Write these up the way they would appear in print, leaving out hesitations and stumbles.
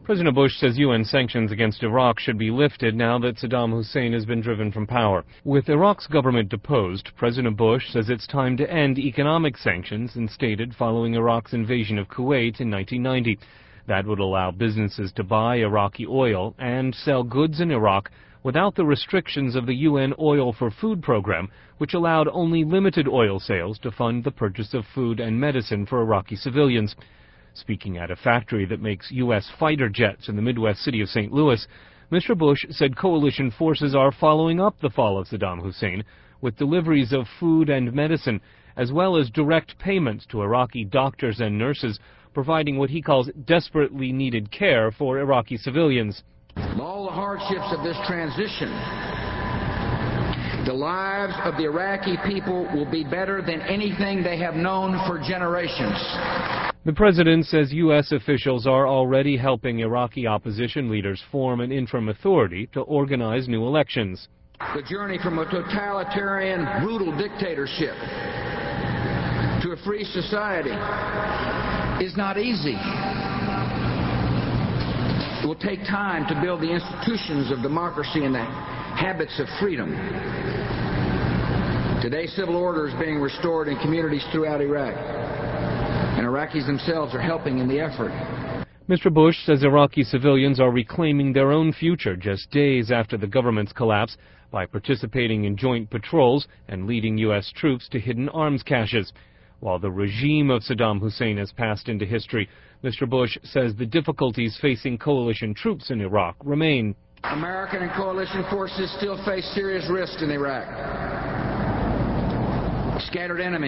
President Bush says UN sanctions against Iraq should be lifted now that Saddam Hussein has been driven from power. With Iraq's government deposed, President Bush says it's time to end economic sanctions instated following Iraq's invasion of Kuwait in 1990. That would allow businesses to buy Iraqi oil and sell goods in Iraq without the restrictions of the UN Oil for Food program, which allowed only limited oil sales to fund the purchase of food and medicine for Iraqi civilians. Speaking at a factory that makes U.S. fighter jets in the Midwest city of St. Louis, Mr. Bush said coalition forces are following up the fall of Saddam Hussein with deliveries of food and medicine, as well as direct payments to Iraqi doctors and nurses, providing what he calls desperately needed care for Iraqi civilians. All the hardships of this transition, the lives of the Iraqi people will be better than anything they have known for generations. The president says U.S. officials are already helping Iraqi opposition leaders form an interim authority to organize new elections. The journey from a totalitarian, brutal dictatorship to a free society is not easy. It will take time to build the institutions of democracy and the habits of freedom. Today, civil order is being restored in communities throughout Iraq, and Iraqis themselves are helping in the effort. Mr. Bush says Iraqi civilians are reclaiming their own future just days after the government's collapse by participating in joint patrols and leading U.S. troops to hidden arms caches. While the regime of Saddam Hussein has passed into history, Mr. Bush says the difficulties facing coalition troops in Iraq remain. American and coalition forces still face serious risks in Iraq. A scattered enemy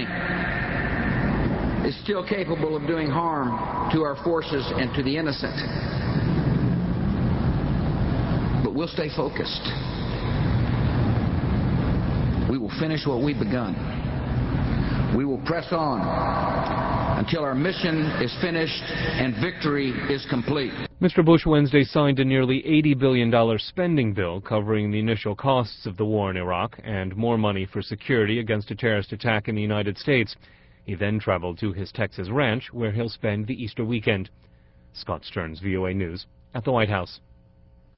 is still capable of doing harm to our forces and to the innocent. But we'll stay focused. We will finish what we've begun. We will press on until our mission is finished and victory is complete. Mr. Bush Wednesday signed a nearly $80 billion spending bill covering the initial costs of the war in Iraq and more money for security against a terrorist attack in the United States. He then traveled to his Texas ranch, where he'll spend the Easter weekend. Scott Stearns, VOA News, at the White House.